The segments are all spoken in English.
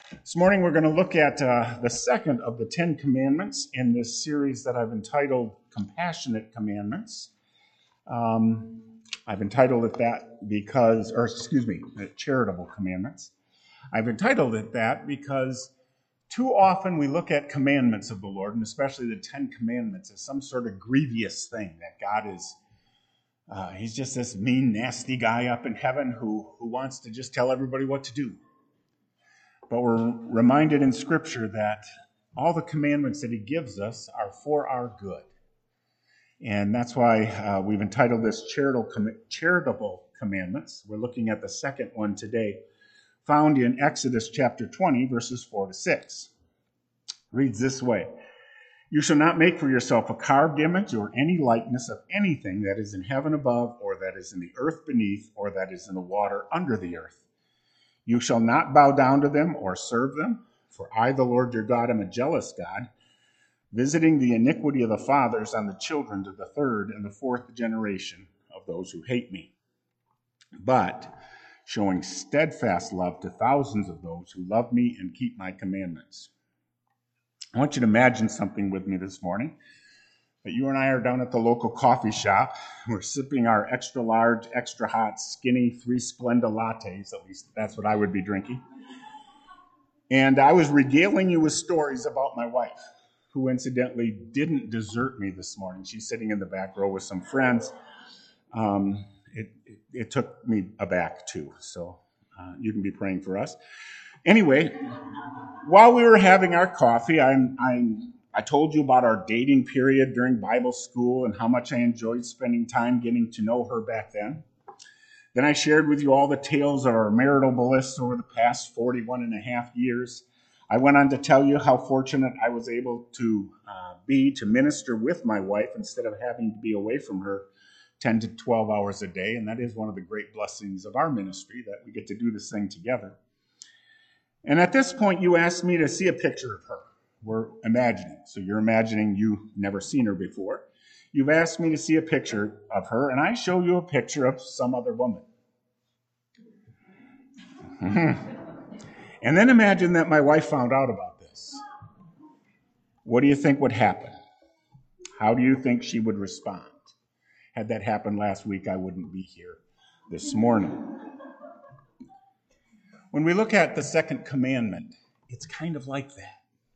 This morning we're going to look at the second of the 10 commandments in this series that I've entitled Compassionate Commandments. I've entitled it that because, Charitable Commandments. I've entitled it that because too often we look at commandments of the Lord, and especially the 10 commandments, as some sort of grievous thing that God is, he's just this mean, nasty guy up in heaven who wants to just tell everybody what to do. But we're reminded in Scripture that all the commandments that he gives us are for our good. And that's why we've entitled this Charitable Commandments. We're looking at the second one today, found in Exodus chapter 20, verses 4 to 6. Reads this way: "You shall not make for yourself a carved image or any likeness of anything that is in heaven above, or that is in the earth beneath, or that is in the water under the earth. You shall not bow down to them or serve them, for I, the Lord your God, am a jealous God, visiting the iniquity of the fathers on the children to the third and the fourth generation of those who hate me, but showing steadfast love to thousands of those who love me and keep my commandments." I want you to imagine something with me this morning. That you and I are down at the local coffee shop. We're sipping our extra large, extra hot, skinny 3 Splenda lattes. At least that's what I would be drinking. And I was regaling you with stories about my wife, who incidentally didn't desert me this morning. She's sitting in the back row with some friends. It took me aback too, so you can be praying for us. Anyway, while we were having our coffee, I told you about our dating period during Bible school and how much I enjoyed spending time getting to know her back then. Then I shared with you all the tales of our marital bliss over the past 41 and a half years. I went on to tell you how fortunate I was able to be to minister with my wife instead of having to be away from her 10 to 12 hours a day. And that is one of the great blessings of our ministry, that we get to do this thing together. And at this point, you asked me to see a picture of her. We're imagining. So you're imagining you've never seen her before. You've asked me to see a picture of her, and I show you a picture of some other woman. And then imagine that my wife found out about this. What do you think would happen? How do you think she would respond? Had that happened last week, I wouldn't be here this morning. When we look at the second commandment, it's kind of like that.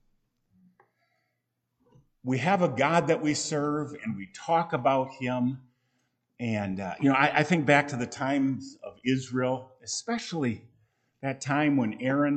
We have a God that we serve, and we talk about him. And, I think back to the times of Israel, especially that time when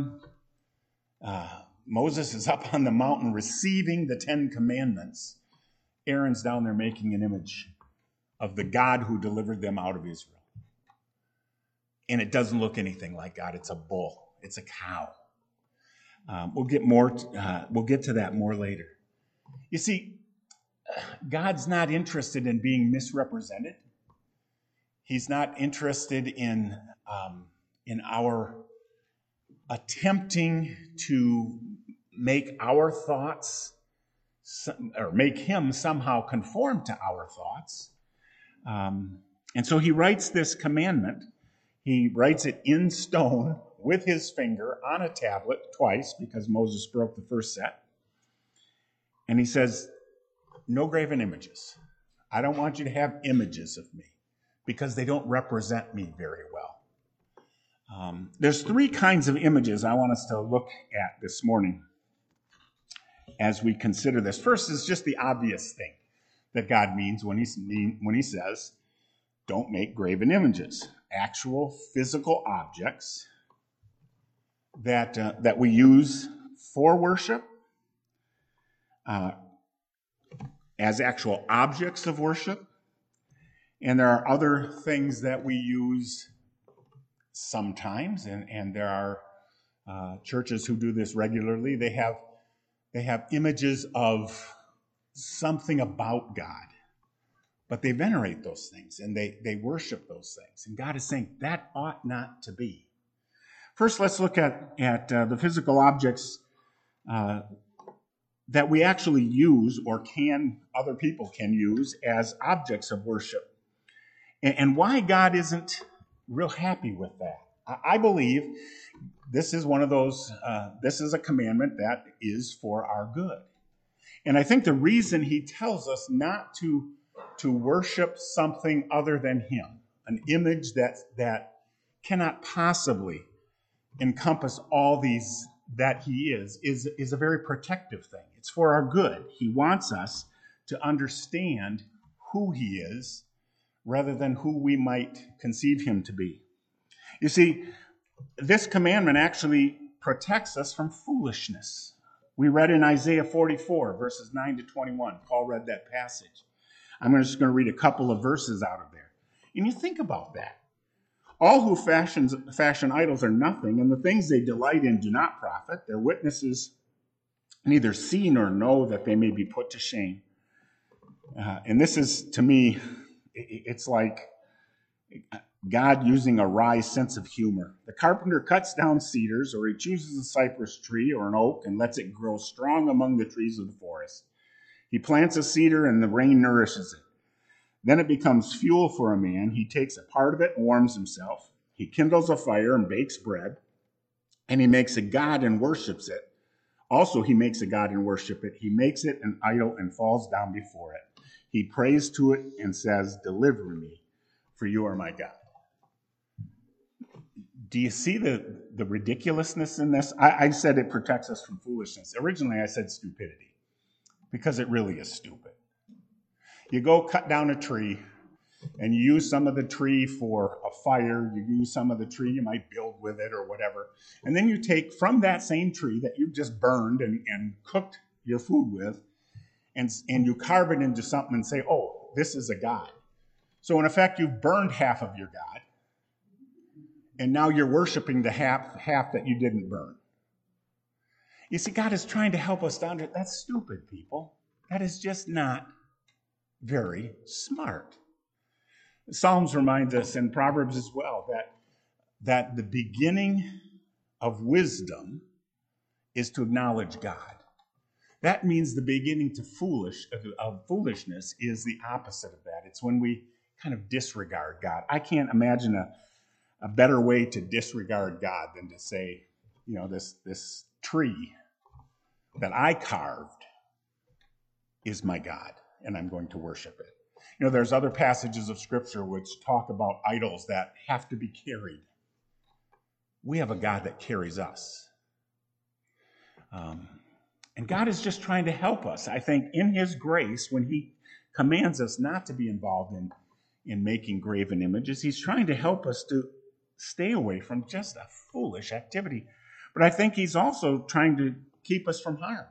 Moses is up on the mountain receiving the 10 commandments. Aaron's down there making an image of the God who delivered them out of Israel. And it doesn't look anything like God. It's a bull. It's a cow. We'll get to that more later. You see, God's not interested in being misrepresented. He's not interested in our attempting to make our thoughts or make him somehow conform to our thoughts. And so he writes this commandment. He writes it in stone with his finger on a tablet twice, because Moses broke the first set. And he says, no graven images. I don't want you to have images of me, because they don't represent me very well. There's 3 kinds of images I want us to look at this morning as we consider this. First is just the obvious thing that God means when he says, don't make graven images. Actual physical objects that we use for worship, as actual objects of worship. And there are other things that we use sometimes, and there are churches who do this regularly. They have images of something about God, but they venerate those things and they worship those things. And God is saying that ought not to be. First, let's look at the physical objects that we actually use, or other people can use as objects of worship, and why God isn't real happy with that. I believe this is one of those, this is a commandment that is for our good. And I think the reason he tells us not to worship something other than him, an image that cannot possibly encompass all these that he is a very protective thing. It's for our good. He wants us to understand who he is rather than who we might conceive him to be. You see, this commandment actually protects us from foolishness. We read in Isaiah 44, verses 9 to 21. Paul read that passage. I'm just going to read a couple of verses out of there. And you think about that. All who fashion idols are nothing, and the things they delight in do not profit. Their witnesses neither see nor know that they may be put to shame. And this is, to me, it's like God using a wry sense of humor. The carpenter cuts down cedars, or he chooses a cypress tree or an oak and lets it grow strong among the trees of the forest. He plants a cedar and the rain nourishes it. Then it becomes fuel for a man. He takes a part of it and warms himself. He kindles a fire and bakes bread. And he makes a god and worships it. Also, he makes a god and worship it. He makes it an idol and falls down before it. He prays to it and says, "Deliver me, for you are my God." Do you see the ridiculousness in this? I said it protects us from foolishness. Originally, I said stupidity, because it really is stupid. You go cut down a tree, and you use some of the tree for a fire. You use some of the tree, you might build with it or whatever. And then you take from that same tree that you've just burned and cooked your food with, and you carve it into something and say, "Oh, this is a god." So in effect, you've burned half of your god, and now you're worshiping the half that you didn't burn. You see, God is trying to help us to understand. That's stupid, people. That is just not very smart. Psalms reminds us, and Proverbs as well, that the beginning of wisdom is to acknowledge God. That means the beginning of foolishness is the opposite of that. It's when we kind of disregard God. I can't imagine a better way to disregard God than to say, this tree that I carved is my God, and I'm going to worship it. There's other passages of Scripture which talk about idols that have to be carried. We have a God that carries us. And God is just trying to help us, I think, in his grace, when he commands us not to be involved in making graven images. He's trying to help us to stay away from just a foolish activity. But I think he's also trying to keep us from harm.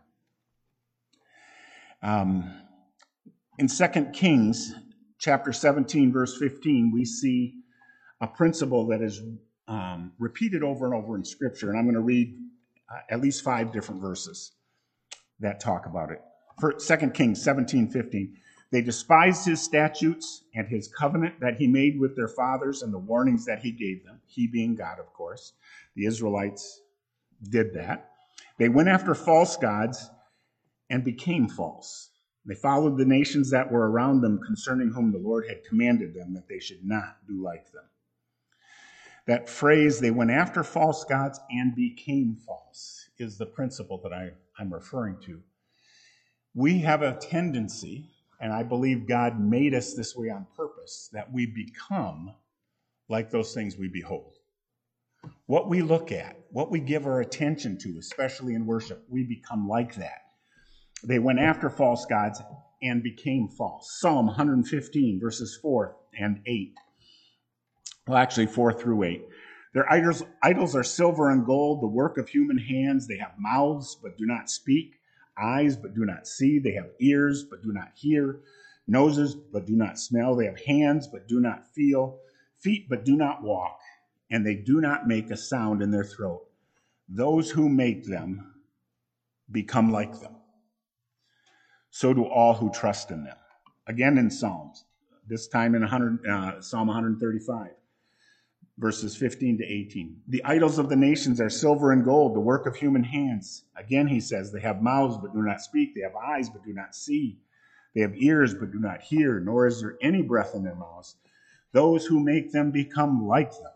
In 2 Kings chapter 17, verse 15, we see a principle that is repeated over and over in Scripture. And I'm going to read at least 5 different verses that talk about it. For 2 Kings 17:15, they despised his statutes and his covenant that he made with their fathers and the warnings that he gave them. He being God, of course. The Israelites did that. They went after false gods and became false. They followed the nations that were around them, concerning whom the Lord had commanded them that they should not do like them. That phrase, they went after false gods and became false, is the principle that I'm referring to. We have a tendency, and I believe God made us this way on purpose, that we become like those things we behold. What we look at, what we give our attention to, especially in worship, we become like that. They went after false gods and became false. Psalm 115, verses 4 and 8. Well, actually, 4 through 8. Their idols are silver and gold, the work of human hands. They have mouths, but do not speak. Eyes, but do not see. They have ears, but do not hear. Noses, but do not smell. They have hands, but do not feel. Feet, but do not walk. And they do not make a sound in their throat. Those who make them become like them. So do all who trust in them. Again in Psalms, this time in Psalm 135, verses 15 to 18. The idols of the nations are silver and gold, the work of human hands. Again, he says, they have mouths but do not speak. They have eyes but do not see. They have ears but do not hear, nor is there any breath in their mouths. Those who make them become like them.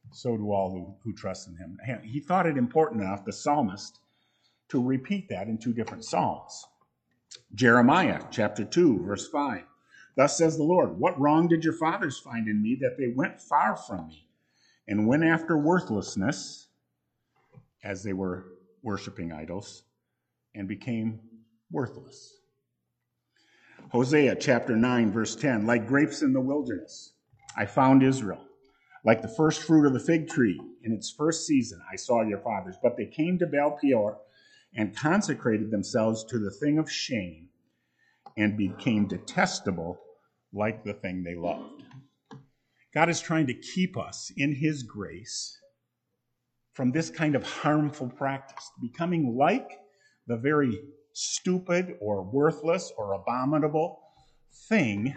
So do all who trust in him. He thought it important enough, the psalmist, to repeat that in two different psalms. Jeremiah chapter 2, verse 5. Thus says the Lord, what wrong did your fathers find in me that they went far from me and went after worthlessness as they were worshiping idols and became worthless? Hosea chapter 9, verse 10. Like grapes in the wilderness, I found Israel. Like the first fruit of the fig tree in its first season, I saw your fathers. But they came to Baal Peor and consecrated themselves to the thing of shame and became detestable like the thing they loved. God is trying to keep us in his grace from this kind of harmful practice, becoming like the very stupid or worthless or abominable thing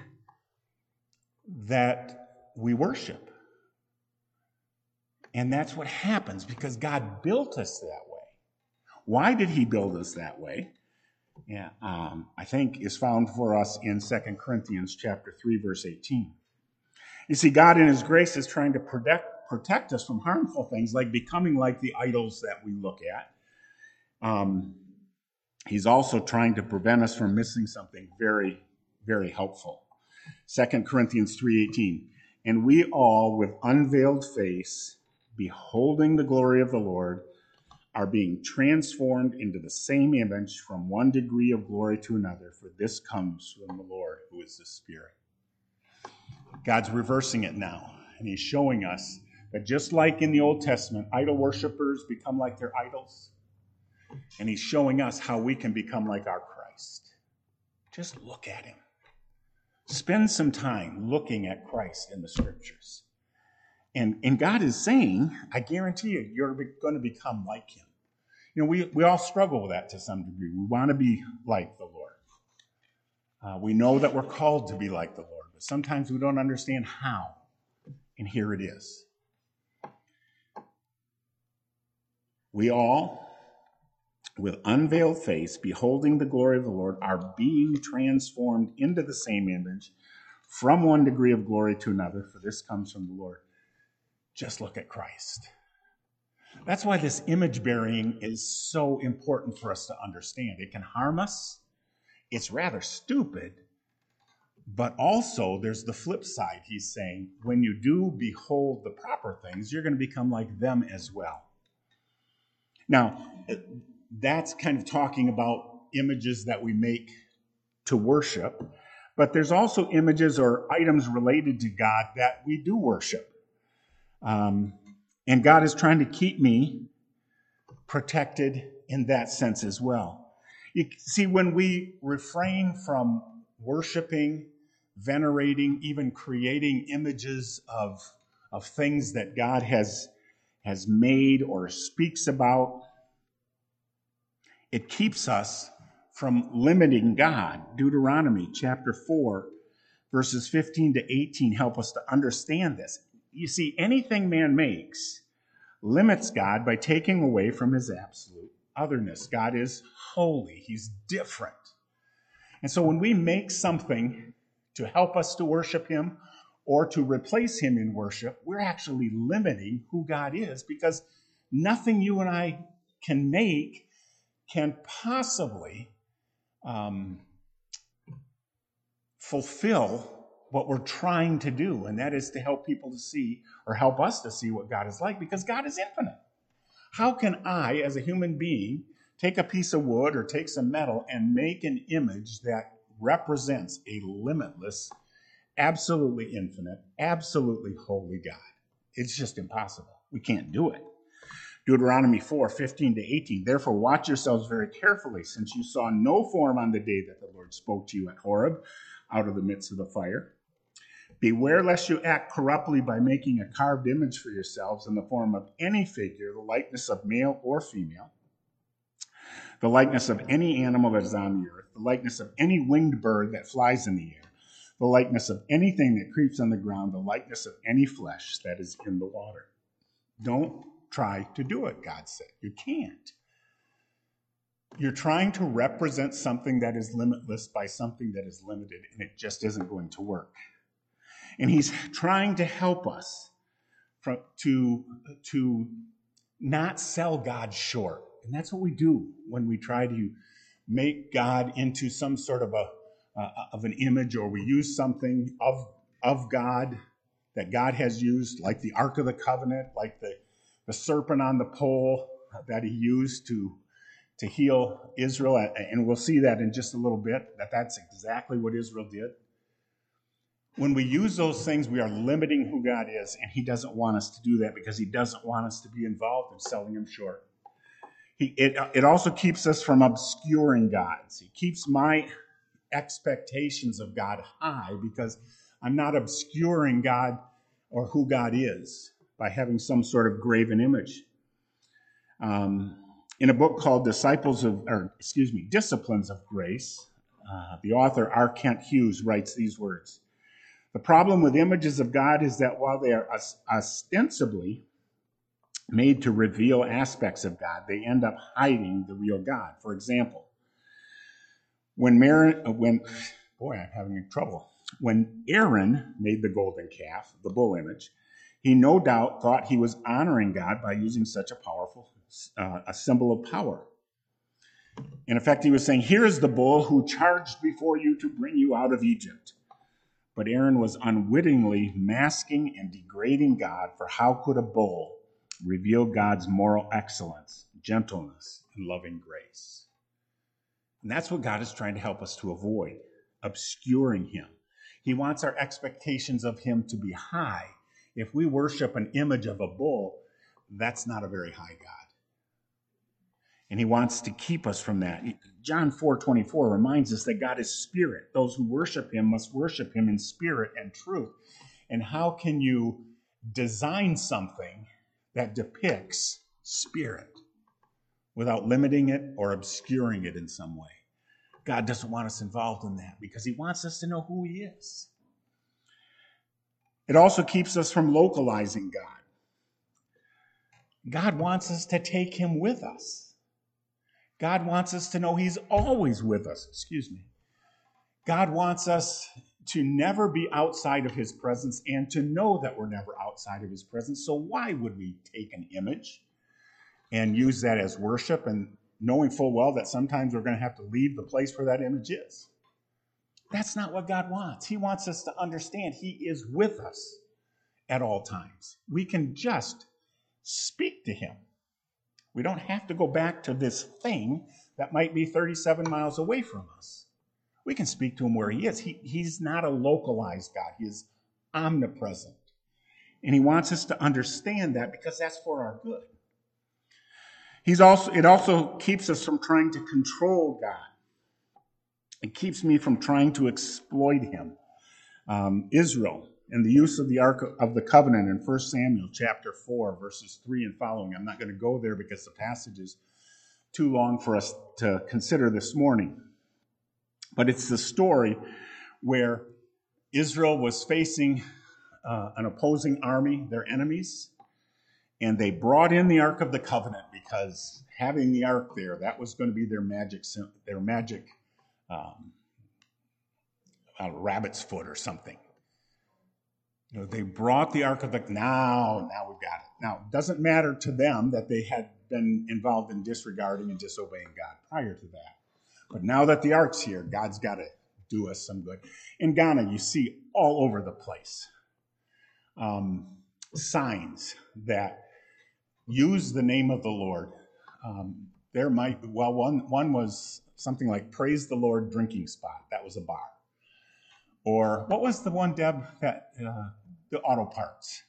that we worship. And that's what happens because God built us that way. Why did he build us that way? Yeah, I think is found for us in 2 Corinthians chapter 3, verse 18. You see, God in his grace is trying to protect us from harmful things like becoming like the idols that we look at. He's also trying to prevent us from missing something very, very helpful. 2 Corinthians 3:18. And we all, with unveiled face, beholding the glory of the Lord, are being transformed into the same image from one degree of glory to another, for this comes from the Lord, who is the Spirit. God's reversing it now, and he's showing us that just like in the Old Testament, idol worshipers become like their idols, and he's showing us how we can become like our Christ. Just look at him. Spend some time looking at Christ in the Scriptures. And God is saying, I guarantee you, you're going to become like him. You know, we all struggle with that to some degree. We want to be like the Lord. We know that we're called to be like the Lord, but sometimes we don't understand how. And here it is. We all, with unveiled face, beholding the glory of the Lord, are being transformed into the same image from one degree of glory to another, for this comes from the Lord. Just look at Christ. That's why this image bearing is so important for us to understand. It can harm us. It's rather stupid. But also, there's the flip side. He's saying, when you do behold the proper things, you're going to become like them as well. Now, that's kind of talking about images that we make to worship. But there's also images or items related to God that we do worship. And God is trying to keep me protected in that sense as well. You see, when we refrain from worshiping, venerating, even creating images of things that God has made or speaks about, it keeps us from limiting God. Deuteronomy chapter 4, verses 15 to 18 help us to understand this. You see, anything man makes limits God by taking away from his absolute otherness. God is holy. He's different. And so when we make something to help us to worship him or to replace him in worship, we're actually limiting who God is, because nothing you and I can make can possibly fulfill what we're trying to do, and that is to help people to see, or help us to see, what God is like, because God is infinite. How can I, as a human being, take a piece of wood or take some metal and make an image that represents a limitless, absolutely infinite, absolutely holy God? It's just impossible. We can't do it. Deuteronomy 4, 15 to 18. Therefore, watch yourselves very carefully, since you saw no form on the day that the Lord spoke to you at Horeb out of the midst of the fire. Beware lest you act corruptly by making a carved image for yourselves in the form of any figure, the likeness of male or female, the likeness of any animal that is on the earth, the likeness of any winged bird that flies in the air, the likeness of anything that creeps on the ground, the likeness of any flesh that is in the water. Don't try to do it, God said. You can't. You're trying to represent something that is limitless by something that is limited, and it just isn't going to work. And he's trying to help us to not sell God short. And that's what we do when we try to make God into some sort of an image, or we use something of God that God has used, like the Ark of the Covenant, like the serpent on the pole that he used to heal Israel. And we'll see that in just a little bit, that's exactly what Israel did. When we use those things, we are limiting who God is, and he doesn't want us to do that because he doesn't want us to be involved in selling him short. It also keeps us from obscuring God. It keeps my expectations of God high because I'm not obscuring God or who God is by having some sort of graven image. In a book called Disciples Disciplines of Grace, the author R. Kent Hughes writes these words: "The problem with images of God is that while they are ostensibly made to reveal aspects of God, they end up hiding the real God. For example, when Aaron made the golden calf, the bull image, he no doubt thought he was honoring God by using such a powerful, a symbol of power. In effect, he was saying, here is the bull who charged before you to bring you out of Egypt. But Aaron was unwittingly masking and degrading God, for how could a bull reveal God's moral excellence, gentleness, and loving grace?" And that's what God is trying to help us to avoid, obscuring him. He wants our expectations of him to be high. If we worship an image of a bull, that's not a very high God. And he wants to keep us from that. John 4:24 reminds us that God is spirit. Those who worship him must worship him in spirit and truth. And how can you design something that depicts spirit without limiting it or obscuring it in some way? God doesn't want us involved in that because he wants us to know who he is. It also keeps us from localizing God. God wants us to take him with us. God wants us to know he's always with us. God wants us to never be outside of his presence and to know that we're never outside of his presence. So why would we take an image and use that as worship, and knowing full well that sometimes we're going to have to leave the place where that image is? That's not what God wants. He wants us to understand he is with us at all times. We can just speak to him. We don't have to go back to this thing that might be 37 miles away from us. We can speak to him where he is. He's not a localized God. He is omnipresent. And he wants us to understand that because that's for our good. It also keeps us from trying to control God. It keeps me from trying to exploit him. Israel and the use of the Ark of the Covenant in 1 Samuel chapter 4, verses 3 and following. I'm not going to go there because the passage is too long for us to consider this morning. But it's the story where Israel was facing an opposing army, their enemies, and they brought in the Ark of the Covenant because having the Ark there, that was going to be their magic rabbit's foot or something. They brought the Ark of the... Now we've got it. Now, it doesn't matter to them that they had been involved in disregarding and disobeying God prior to that. But now that the Ark's here, God's got to do us some good. In Ghana, you see all over the place signs that use the name of the Lord. One was something like "Praise the Lord drinking spot." That was a bar. Or what was the one, Deb, that the auto parts?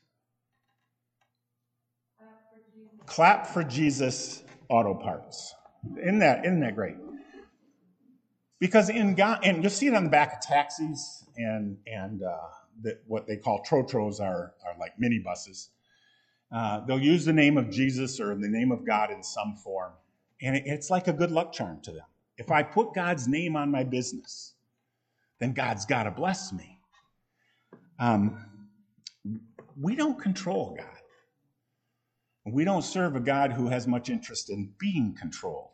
Clap for Jesus Auto Parts. Isn't that great? Because in Ghana, and you'll see it on the back of taxis and what they call trotros are like minibuses. They'll use the name of Jesus or the name of God in some form. And it's like a good luck charm to them. If I put God's name on my business, then God's got to bless me. We don't control God. We don't serve a God who has much interest in being controlled.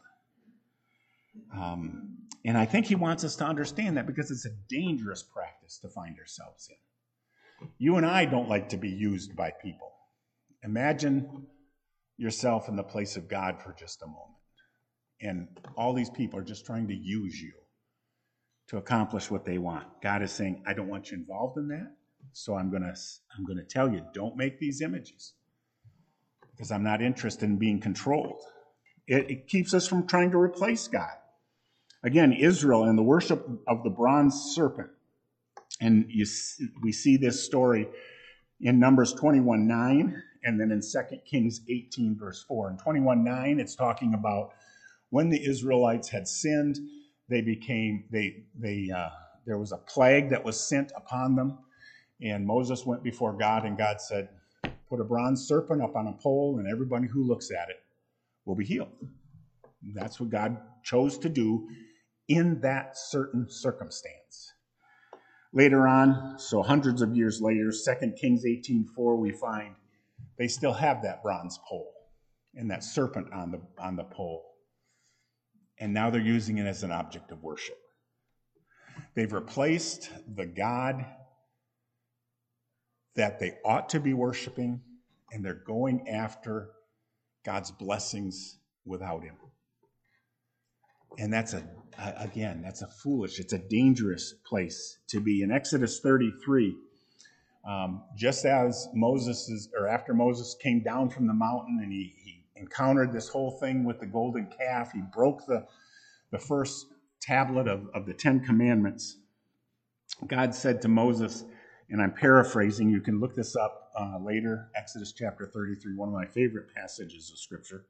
And I think he wants us to understand that because it's a dangerous practice to find ourselves in. You and I don't like to be used by people. Imagine yourself in the place of God for just a moment. And all these people are just trying to use you to accomplish what they want. God is saying, I don't want you involved in that. So I'm going to tell you, don't make these images because I'm not interested in being controlled. It keeps us from trying to replace God. Again, Israel and the worship of the bronze serpent. And we see this story in Numbers 21:9 and then in 2 Kings 18, verse 4. In 21:9, it's talking about when the Israelites had sinned, there was a plague that was sent upon them. And Moses went before God, and God said, put a bronze serpent up on a pole, and everybody who looks at it will be healed. And that's what God chose to do in that certain circumstance. Later on, so hundreds of years later, 2 Kings 18:4, we find they still have that bronze pole and that serpent on the pole. And now they're using it as an object of worship. They've replaced the God that they ought to be worshiping, and they're going after God's blessings without him. And that's it's a dangerous place to be. In Exodus 33, just as after Moses came down from the mountain and he encountered this whole thing with the golden calf, he broke the first tablet of the Ten Commandments. God said to Moses, and I'm paraphrasing, you can look this up later, Exodus chapter 33, one of my favorite passages of Scripture.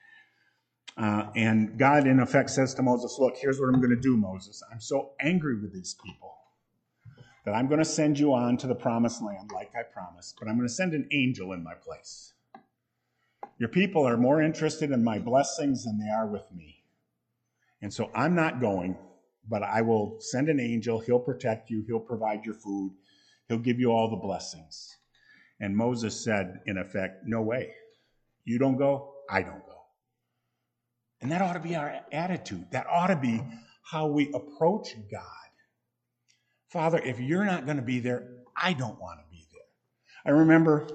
And God, in effect, says to Moses, look, here's what I'm going to do, Moses. I'm so angry with these people that I'm going to send you on to the promised land like I promised, but I'm going to send an angel in my place. Your people are more interested in my blessings than they are with me. And so I'm not going, but I will send an angel. He'll protect you. He'll provide your food. He'll give you all the blessings. And Moses said, in effect, no way. You don't go, I don't go. And that ought to be our attitude. That ought to be how we approach God. Father, if you're not going to be there, I don't want to be there. I remember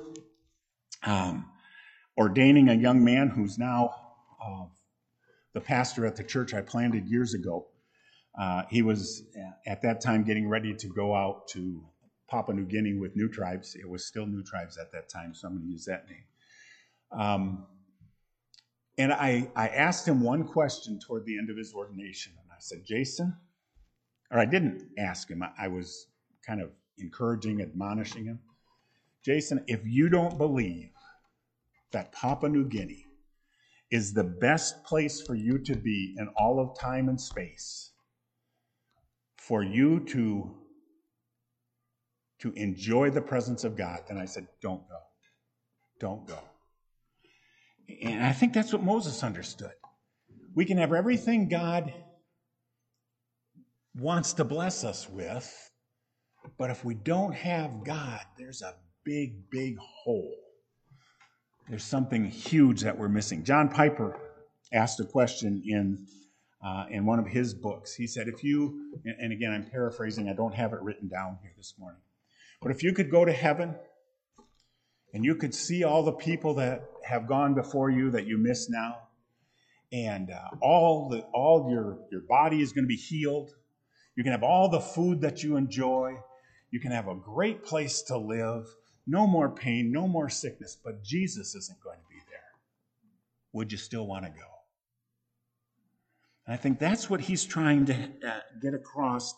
ordaining a young man who's now the pastor at the church I planted years ago. He was at that time getting ready to go out to Papua New Guinea with New Tribes. It was still New Tribes at that time, so I'm going to use that name. And I asked him one question toward the end of his ordination. And I said, Jason, or I didn't ask him. I was kind of encouraging, admonishing him. Jason, if you don't believe that Papua New Guinea is the best place for you to be in all of time and space, for you to enjoy the presence of God, then I said, don't go. Don't go. And I think that's what Moses understood. We can have everything God wants to bless us with, but if we don't have God, there's a big, big hole. There's something huge that we're missing. John Piper asked a question in one of his books. He said, and again, I'm paraphrasing, I don't have it written down here this morning, but if you could go to heaven and you could see all the people that have gone before you that you miss now, and all your body is going to be healed. You can have all the food that you enjoy. You can have a great place to live. No more pain, no more sickness, but Jesus isn't going to be there. Would you still want to go? And I think that's what he's trying to get across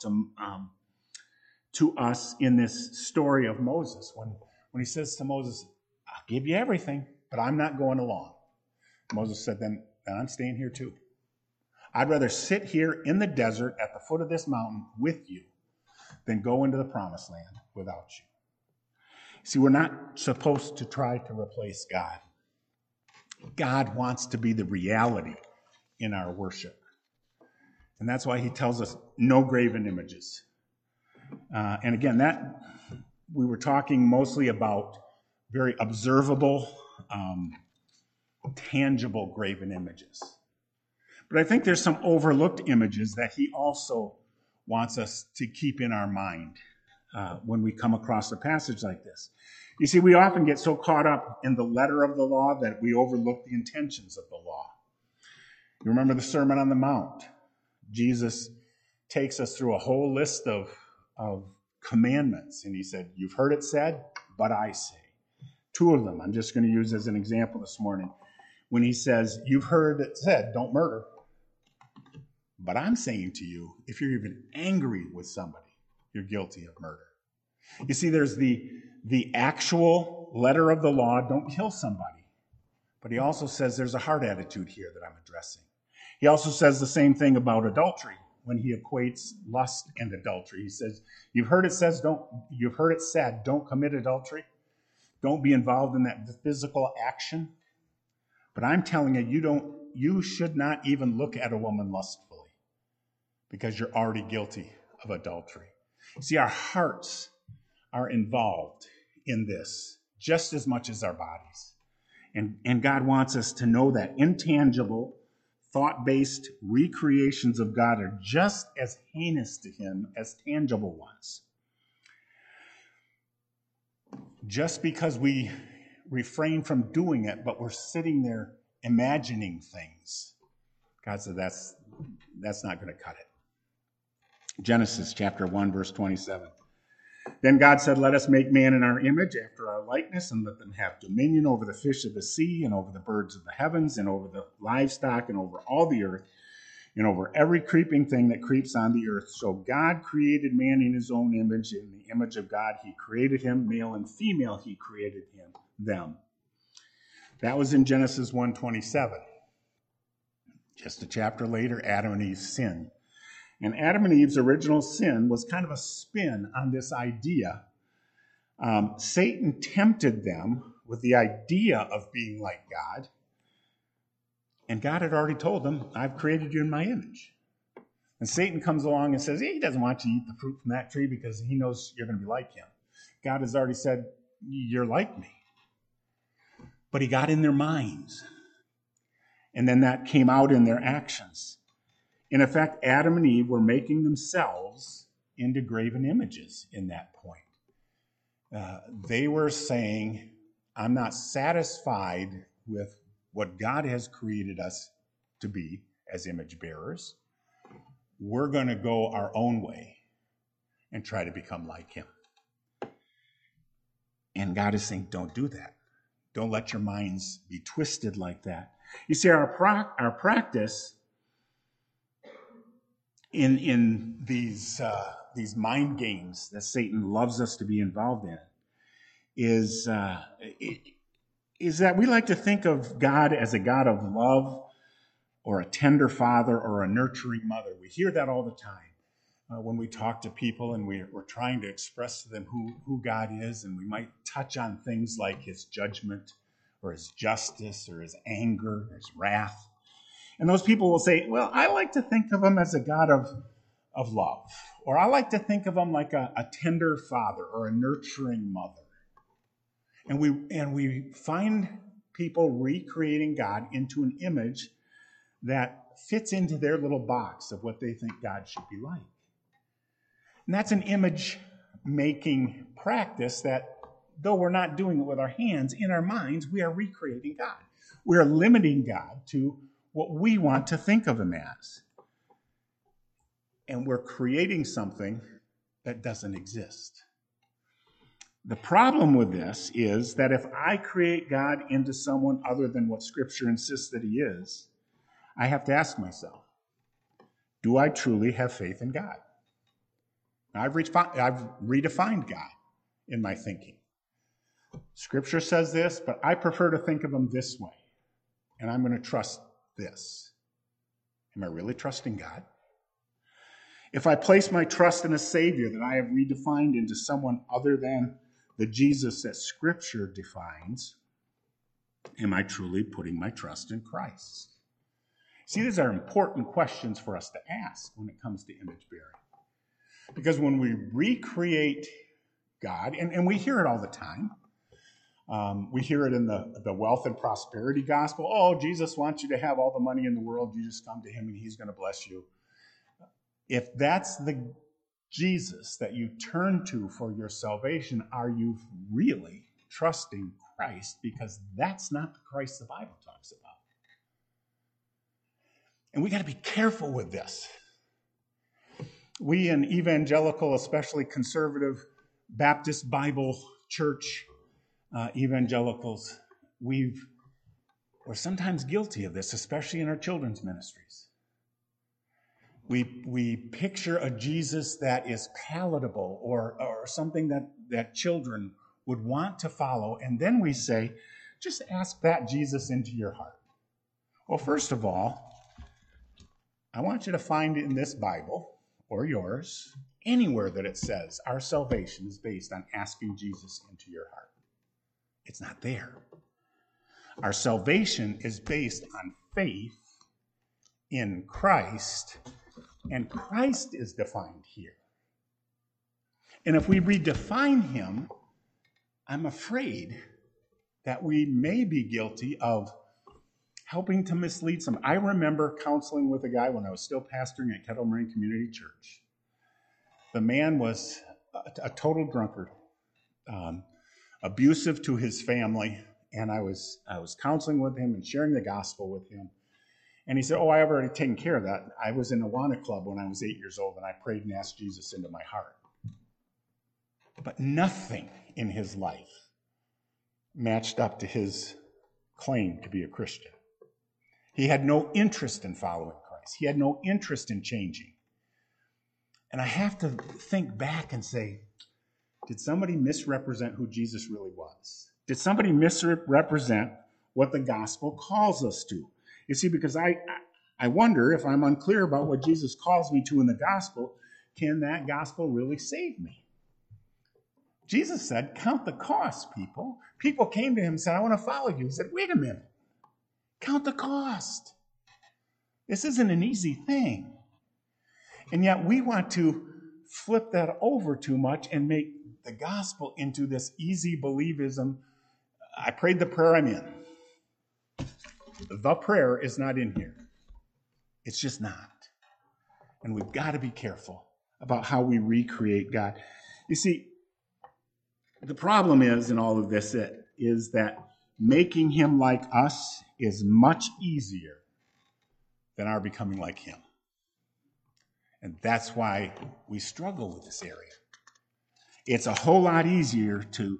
to us in this story of Moses. When he says to Moses, I'll give you everything, but I'm not going along. Moses said, then I'm staying here too. I'd rather sit here in the desert at the foot of this mountain with you than go into the promised land without you. See, we're not supposed to try to replace God. God wants to be the reality in our worship. And that's why he tells us no graven images. And again, that we were talking mostly about very observable, tangible graven images. But I think there's some overlooked images that he also wants us to keep in our mind. when we come across a passage like this. You see, we often get so caught up in the letter of the law that we overlook the intentions of the law. You remember the Sermon on the Mount. Jesus takes us through a whole list of commandments, and he said, you've heard it said, but I say. Two of them I'm just going to use as an example this morning. When he says, you've heard it said, don't murder. But I'm saying to you, if you're even angry with somebody, you're guilty of murder. You see, there's the actual letter of the law, don't kill somebody. But he also says there's a heart attitude here that I'm addressing. He also says the same thing about adultery when he equates lust and adultery. He says, you've heard it said, don't commit adultery. Don't be involved in that physical action. But I'm telling you should not even look at a woman lustfully because you're already guilty of adultery. See, our hearts are involved in this just as much as our bodies. And God wants us to know that intangible, thought-based recreations of God are just as heinous to him as tangible ones. Just because we refrain from doing it, but we're sitting there imagining things, God said that's not going to cut it. Genesis chapter 1, verse 27. Then God said, let us make man in our image, after our likeness, and let them have dominion over the fish of the sea, and over the birds of the heavens, and over the livestock, and over all the earth, and over every creeping thing that creeps on the earth. So God created man in his own image. In the image of God he created him, male and female he created them. That was in Genesis 1:27. Just a chapter later, Adam and Eve sinned. And Adam and Eve's original sin was kind of a spin on this idea. Satan tempted them with the idea of being like God. And God had already told them, I've created you in my image. And Satan comes along and says, he doesn't want you to eat the fruit from that tree because he knows you're going to be like him. God has already said, you're like me. But he got in their minds. And then that came out in their actions. In effect, Adam and Eve were making themselves into graven images in that point. They were saying, I'm not satisfied with what God has created us to be as image bearers. We're going to go our own way and try to become like him. And God is saying, don't do that. Don't let your minds be twisted like that. You see, our practice in these mind games that Satan loves us to be involved in is that we like to think of God as a God of love or a tender father or a nurturing mother. We hear that all the time when we talk to people and we're trying to express to them who God is, and we might touch on things like his judgment or his justice or his anger or his wrath. And those people will say, well, I like to think of him as a God of love. Or I like to think of him like a tender father or a nurturing mother. And we find people recreating God into an image that fits into their little box of what they think God should be like. And that's an image-making practice that, though we're not doing it with our hands, in our minds, we are recreating God. We are limiting God to what we want to think of him as. And we're creating something that doesn't exist. The problem with this is that if I create God into someone other than what Scripture insists that he is, I have to ask myself, do I truly have faith in God? I've redefined God in my thinking. Scripture says this, but I prefer to think of him this way, and I'm going to trust this. Am I really trusting God? If I place my trust in a Savior that I have redefined into someone other than the Jesus that Scripture defines, am I truly putting my trust in Christ? See, these are important questions for us to ask when it comes to image bearing. Because when we recreate God, and we hear it all the time, we hear it in the wealth and prosperity gospel. Oh, Jesus wants you to have all the money in the world. You just come to him and he's going to bless you. If that's the Jesus that you turn to for your salvation, are you really trusting Christ? Because that's not the Christ the Bible talks about. And we got to be careful with this. We in evangelical, especially conservative Baptist Bible Church evangelicals, we're sometimes guilty of this, especially in our children's ministries. We picture a Jesus that is palatable or something that children would want to follow, and then we say, just ask that Jesus into your heart. Well, first of all, I want you to find in this Bible, or yours, anywhere that it says our salvation is based on asking Jesus into your heart. It's not there. Our salvation is based on faith in Christ, and Christ is defined here. And if we redefine him, I'm afraid that we may be guilty of helping to mislead some. I remember counseling with a guy when I was still pastoring at Kettle Moraine Community Church. The man was a total drunkard, abusive to his family, and I was counseling with him and sharing the gospel with him. And he said, oh, I've already taken care of that. I was in a Awana club when I was 8 years old, and I prayed and asked Jesus into my heart. But nothing in his life matched up to his claim to be a Christian. He had no interest in following Christ. He had no interest in changing. And I have to think back and say, did somebody misrepresent who Jesus really was? Did somebody misrepresent what the gospel calls us to? You see, because I wonder if I'm unclear about what Jesus calls me to in the gospel, can that gospel really save me? Jesus said, count the cost, people. People came to him and said, I want to follow you. He said, wait a minute. Count the cost. This isn't an easy thing. And yet we want to flip that over too much and make the gospel into this easy believism. I prayed the prayer, I'm in. The prayer is not in here. It's just not. And we've got to be careful about how we recreate God. You see, the problem is in all of this is that making him like us is much easier than our becoming like him. And that's why we struggle with this area. It's a whole lot easier to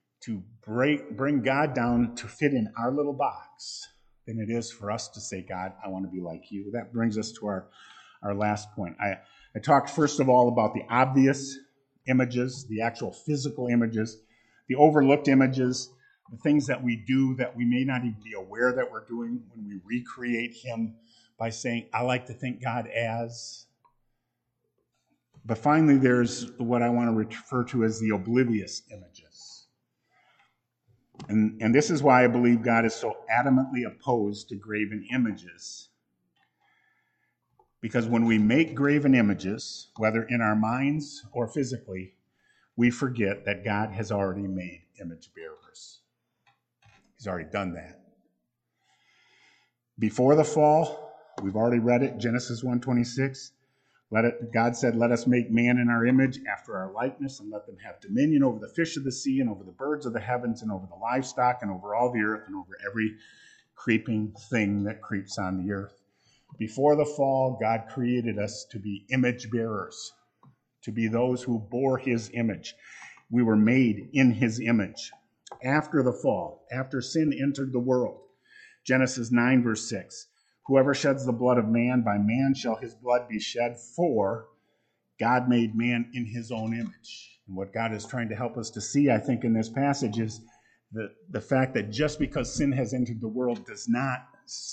bring God down to fit in our little box than it is for us to say, God, I want to be like you. That brings us to our last point. I talked first of all about the obvious images, the actual physical images, the overlooked images, the things that we do that we may not even be aware that we're doing when we recreate him by saying, I like to think God as. But finally, there's what I want to refer to as the oblivious images. And this is why I believe God is so adamantly opposed to graven images. Because when we make graven images, whether in our minds or physically, we forget that God has already made image bearers. He's already done that. Before the fall, we've already read it, Genesis 1:26. God said, let us make man in our image after our likeness, and let them have dominion over the fish of the sea and over the birds of the heavens and over the livestock and over all the earth and over every creeping thing that creeps on the earth. Before the fall, God created us to be image bearers, to be those who bore his image. We were made in his image. After the fall, after sin entered the world, Genesis 9, verse 6, whoever sheds the blood of man, by man shall his blood be shed, for God made man in his own image. And what God is trying to help us to see, I think, in this passage is the fact that just because sin has entered the world does not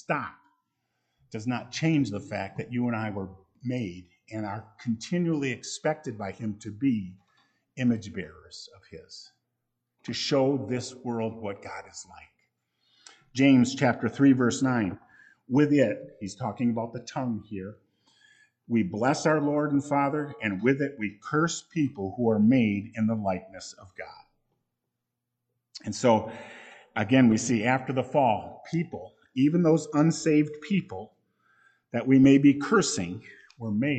change the fact that you and I were made and are continually expected by him to be image bearers of his, to show this world what God is like. James chapter 3, verse 9. With it, he's talking about the tongue here, we bless our Lord and Father, and with it we curse people who are made in the likeness of God. And so, again, we see after the fall, people, even those unsaved people that we may be cursing, were made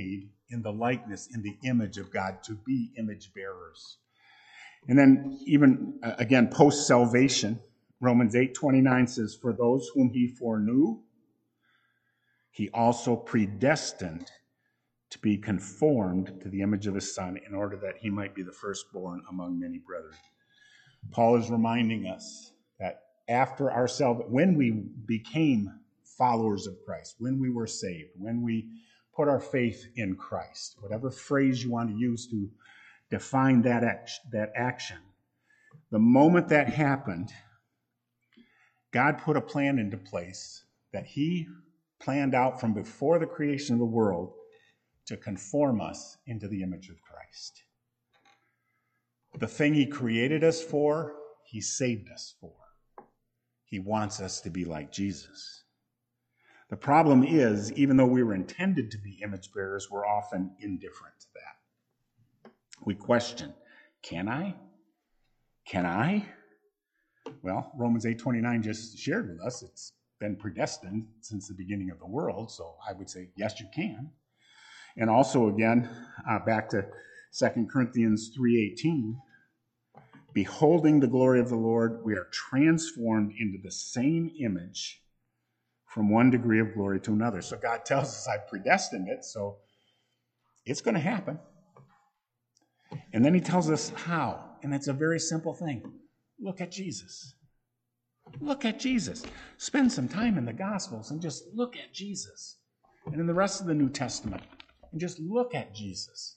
in the likeness, in the image of God, to be image bearers. And then even, again, post-salvation, Romans 8:29 says, for those whom he foreknew, he also predestined to be conformed to the image of his Son in order that he might be the firstborn among many brethren. Paul is reminding us that after our salvation, when we became followers of Christ, when we were saved, when we put our faith in Christ, whatever phrase you want to use to define that action, the moment that happened, God put a plan into place that he planned out from before the creation of the world to conform us into the image of Christ. The thing he created us for, he saved us for. He wants us to be like Jesus. The problem is, even though we were intended to be image bearers, we're often indifferent to that. We question, can I? Can I? Well, Romans 8:29 just shared with us, it's been predestined since the beginning of the world, so I would say, yes, you can. And also, again, back to 2 Corinthians 3:18, beholding the glory of the Lord, we are transformed into the same image from one degree of glory to another. So God tells us, I predestined it, so it's going to happen. And then he tells us how, and it's a very simple thing. Look at Jesus. Look at Jesus. Spend some time in the Gospels and just look at Jesus. And in the rest of the New Testament, and just look at Jesus.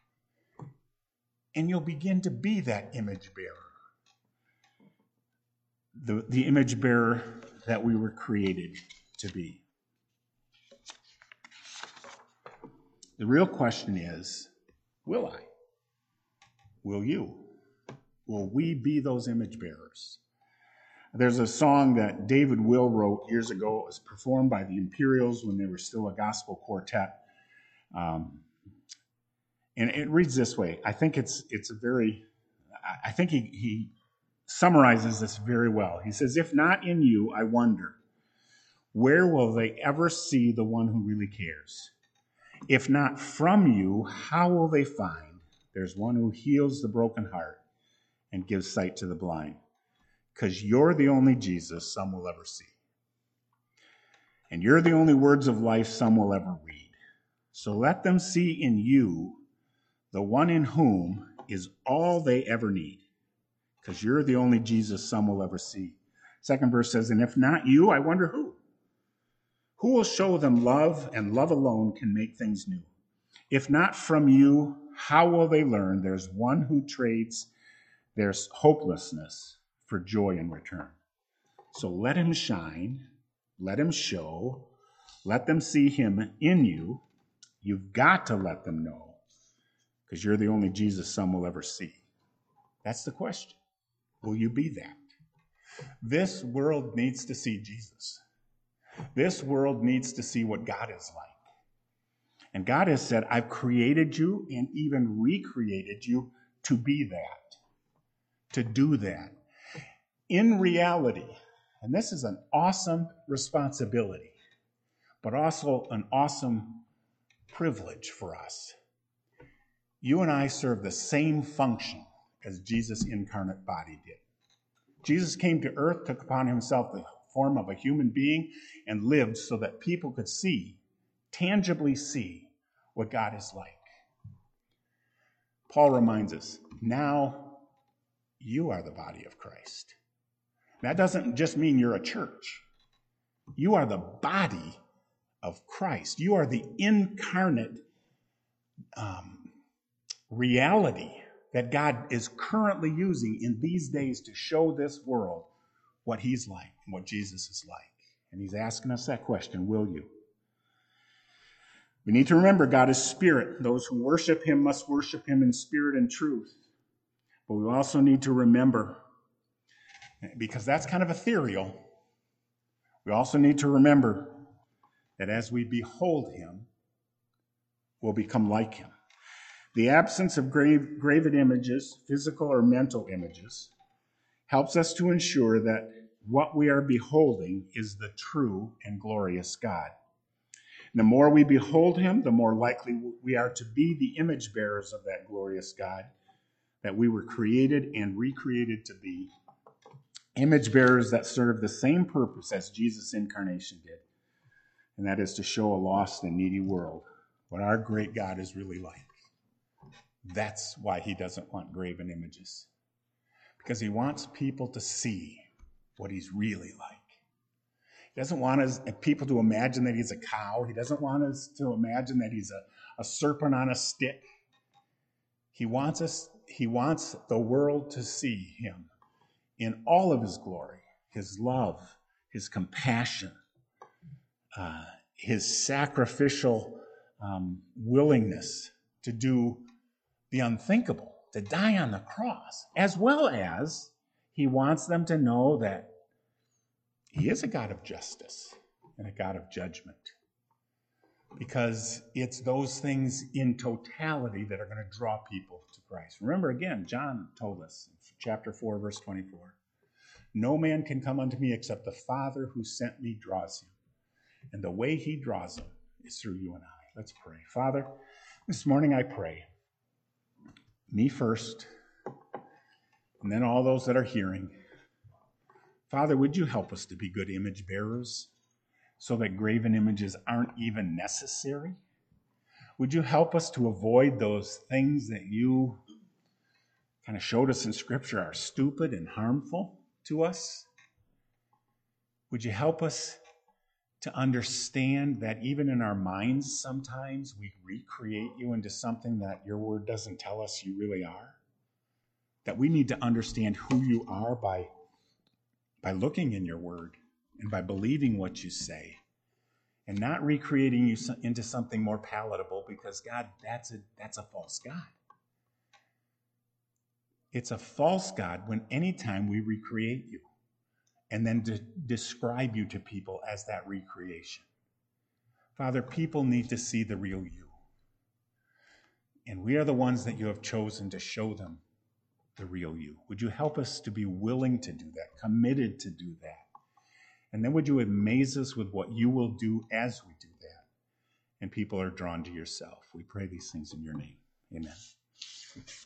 And you'll begin to be that image bearer. The image bearer that we were created to be. The real question is, will I? Will you? Will we be those image bearers? There's a song that David Will wrote years ago. It was performed by the Imperials when they were still a gospel quartet. And it reads this way. I think he summarizes this very well. He says, if not in you, I wonder, where will they ever see the one who really cares? If not from you, how will they find there's one who heals the broken heart and gives sight to the blind? Because you're the only Jesus some will ever see. And you're the only words of life some will ever read. So let them see in you the one in whom is all they ever need. Because you're the only Jesus some will ever see. Second verse says, and if not you, I wonder who? Who will show them love, and love alone can make things new? If not from you, how will they learn there's one who trades their hopelessness for joy in return? So let him shine, let him show, let them see him in you. You've got to let them know, because you're the only Jesus some will ever see. That's the question. Will you be that? This world needs to see Jesus. This world needs to see what God is like. And God has said, I've created you and even recreated you to be that, to do that. In reality, and this is an awesome responsibility, but also an awesome privilege for us. You and I serve the same function as Jesus' incarnate body did. Jesus came to earth, took upon himself the form of a human being, and lived so that people could see, tangibly see, what God is like. Paul reminds us, now you are the body of Christ. That doesn't just mean you're a church. You are the body of Christ. You are the incarnate reality that God is currently using in these days to show this world what he's like and what Jesus is like. And he's asking us that question, will you? We need to remember God is spirit. Those who worship him must worship him in spirit and truth. But we also need to remember, because that's kind of ethereal, we also need to remember that as we behold him, we'll become like him. The absence of graven images, physical or mental images, helps us to ensure that what we are beholding is the true and glorious God. And the more we behold him, the more likely we are to be the image bearers of that glorious God that we were created and recreated to be. Image bearers that serve the same purpose as Jesus' incarnation did, and that is to show a lost and needy world what our great God is really like. That's why he doesn't want graven images, because he wants people to see what he's really like. He doesn't want people to imagine that he's a cow. He doesn't want us to imagine that he's a serpent on a stick. He wants the world to see him in all of his glory, his love, his compassion, his sacrificial willingness to do the unthinkable, to die on the cross, as well as he wants them to know that he is a God of justice and a God of judgment. Because it's those things in totality that are going to draw people to Christ. Remember, again, John told us, chapter 4, verse 24, no man can come unto me except the Father who sent me draws him. And the way he draws him is through you and I. Let's pray. Father, this morning I pray, me first, and then all those that are hearing. Father, would you help us to be good image bearers so that graven images aren't even necessary? Would you help us to avoid those things that you kind of showed us in Scripture are stupid and harmful to us? Would you help us to understand that even in our minds sometimes we recreate you into something that your word doesn't tell us you really are? That we need to understand who you are by looking in your word and by believing what you say, and not recreating you into something more palatable, because God, that's a false God. It's a false God when anytime we recreate you and then describe you to people as that recreation. Father, people need to see the real you. And we are the ones that you have chosen to show them the real you. Would you help us to be willing to do that, committed to do that? And then would you amaze us with what you will do as we do that? And people are drawn to yourself. We pray these things in your name. Amen.